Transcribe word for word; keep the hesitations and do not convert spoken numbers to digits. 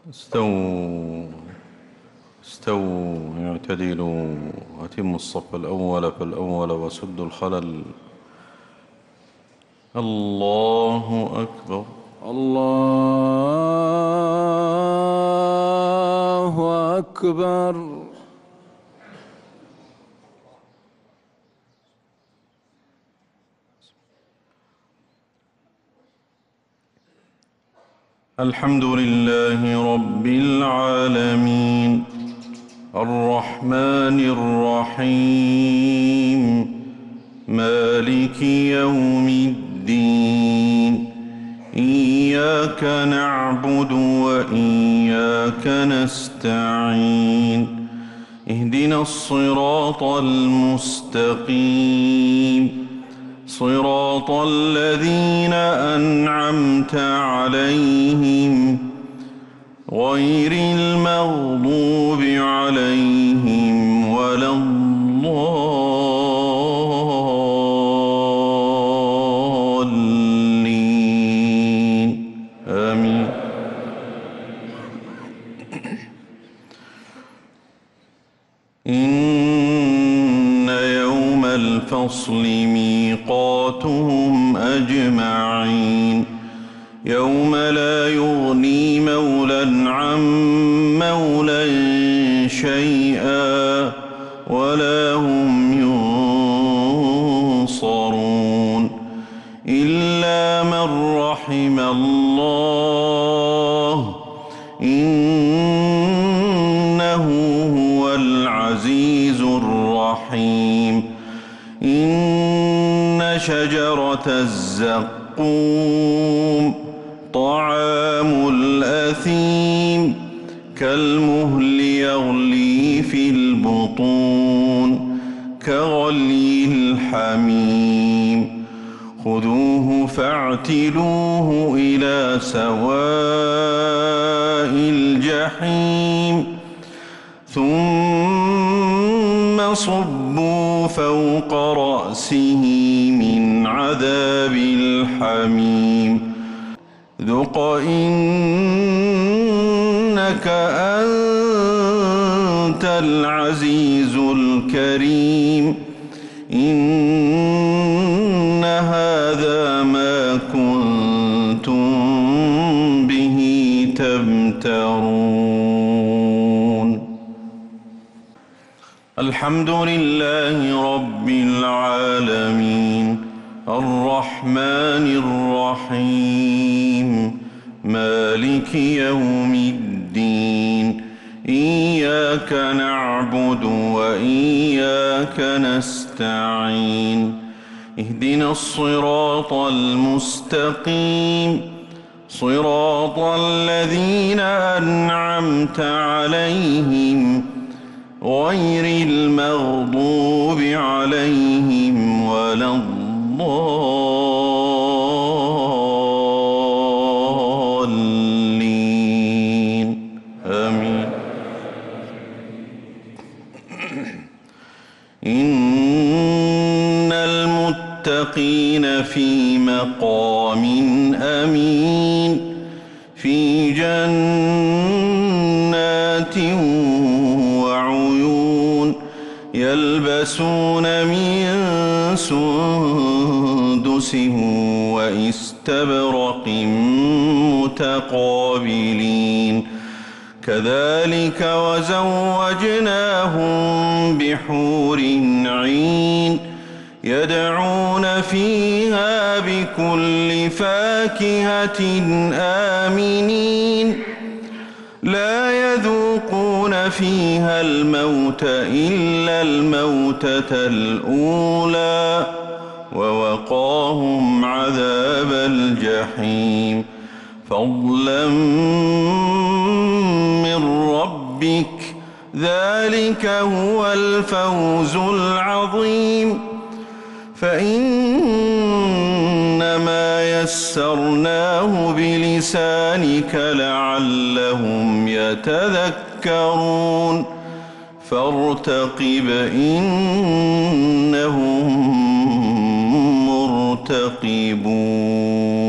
استووا استووا اعتدلوا أتموا الصف الأول فالأول وسدوا الخلل. الله أكبر. الله أكبر. الحمد لله رب العالمين الرحمن الرحيم مالك يوم الدين إياك نعبد وإياك نستعين اهدنا الصراط المستقيم صراط الذين أنعمت عليهم غير المغضوب عليهم ولا الضالين آمين. إن يوم الفصل ميقاتهم أجمعين يوم لا يغني مولى عن مولى شيئا ولا هم ينصرون إلا من رحم الله إنه هو العزيز الرحيم. إن شجرة الزقوم طعام الأثيم كالمهل يغلي في البطون كغلي الحميم خذوه فاعتلوه إلى سواء الجحيم ثم صبوا فوق رأسه من عذاب الحميم ذق إنك أنت العزيز الكريم. إن هذا ما كنتم به تمترون. الحمد لله رب العالمين الرحمن الرحيم مالك يوم الدين إياك نعبد وإياك نستعين اهدنا الصراط المستقيم صراط الذين أنعمت عليهم غير المغضوب عليهم ولا الضالين آمين. إن المتقين في مقام أمين في جنات وعيون يلبسون من سندس واستبرق متقابلين كذلك وزوجناهم بحور عين يدعون فيها بكل فاكهة آمنين لا يذوقون فيها الموت إلا الموتة الأولى ووقاهم عذاب الجحيم فضلا من ربك ذلك هو الفوز العظيم. فإنما يسرناه بلسانك لعلهم يتذكرون فارتقب إنهم مرتقبون.